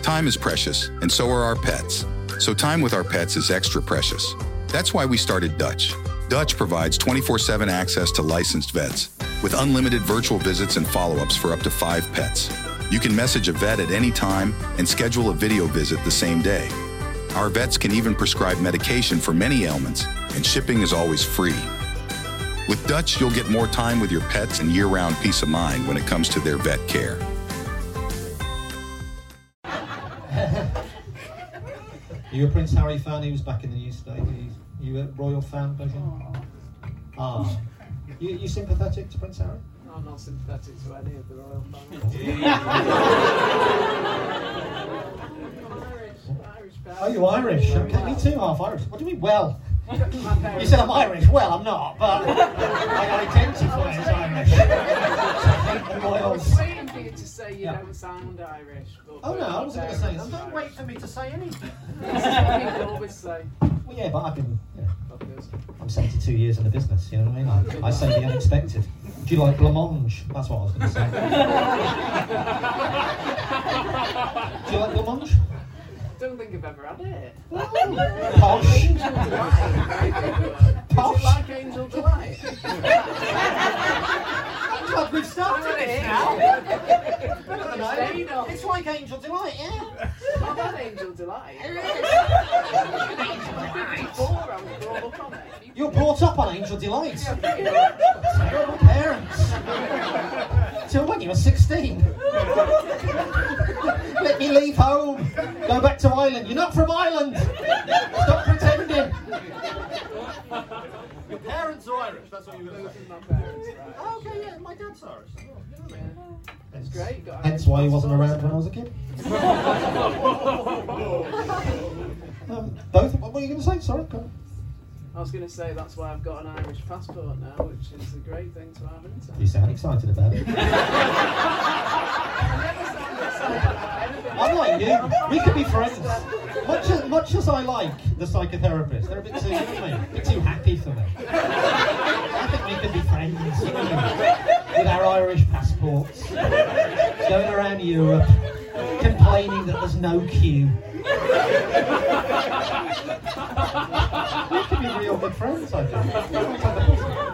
Time is precious, and so are our pets. So time with our pets is extra precious. That's why we started Dutch. Dutch provides 24/7 access to licensed vets, with unlimited virtual visits and follow-ups for up to 5 pets. You can message a vet at any time and schedule a video visit the same day. Our vets can even prescribe medication for many ailments, and shipping is always free. With Dutch, you'll get more time with your pets and year-round peace of mind when it comes to their vet care. Are you a Prince Harry fan? He was back in the news today. You a royal fan, Beijing? Ah. You sympathetic to Prince Harry? I'm not sympathetic to any of the royal family. Oh, you Irish? Okay, me too, half Irish. What do you mean, well? You said I'm Irish. Well, I'm not, but I identify as Irish. I was waiting for you to say you don't sound Irish. Oh no, I wasn't going to say that. Don't wait for me to say anything. You always say. Well, yeah, but I've been... I'm 72 years in the business, you know what I mean? I say the unexpected. Do you like blancmange? That's what I was going to say. Do you like blancmange? I don't think I've ever had it. Posh. Angel Delight. Posh. Is it like Angel Delight? God, we've started it now. It's like Angel Delight, yeah. I've had Angel Delight. You were brought up on Angel Delight. Terrible parents. Till when you were 16. Let me leave home. Go back to Ireland. You're not from Ireland. Stop pretending. Your parents are Irish. That's what you were going to say. My parents, right. Oh, okay, yeah, my dad's Irish. Yeah. That's great. Hence why he wasn't around when I was a kid. Both. What were you going to say? Sorry. Go on. I was going to say that's why I've got an Irish passport now, which is a great thing to have, isn't it? You sound excited about it. I'm like you. We could be friends. Much as I like the psychotherapist, they're a bit too, you know what I mean? A bit too happy for me. I think we could be friends, you know what I mean? With our Irish passports, going around Europe, complaining that there's no queue. We could be real good friends, I think.